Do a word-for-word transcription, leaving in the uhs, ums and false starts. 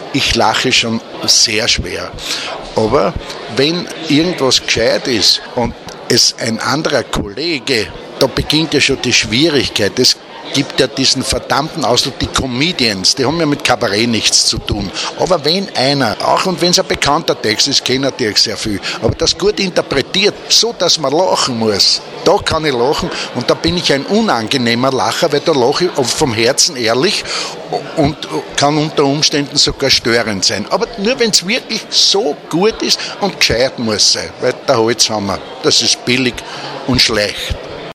ich lache schon sehr schwer. Aber wenn irgendwas gescheit ist und es ein anderer Kollege, da beginnt ja schon die Schwierigkeit. Es gibt ja diesen verdammten Ausdruck, die Comedians, die haben ja mit Kabarett nichts zu tun. Aber wenn einer, auch und wenn es ein bekannter Text ist, kennen natürlich sehr viel, aber das gut interpretiert, so dass man lachen muss, da kann ich lachen und da bin ich ein unangenehmer Lacher, weil da lache ich vom Herzen ehrlich und kann unter Umständen sogar störend sein. Aber nur wenn es wirklich so gut ist und gescheit muss sein, weil der Holzhammer, das ist billig und schlecht.